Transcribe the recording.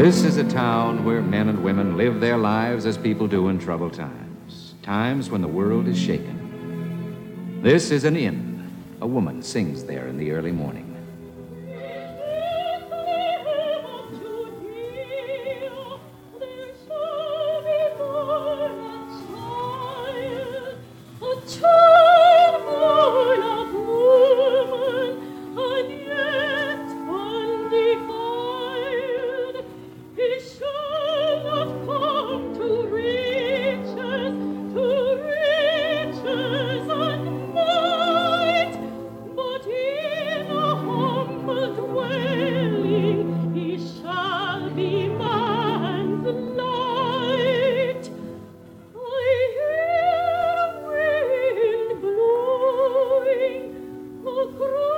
This is a town where men and women live their lives as people do in troubled times, times when the world is shaken. This is an inn. A woman sings there in the early morning. Cross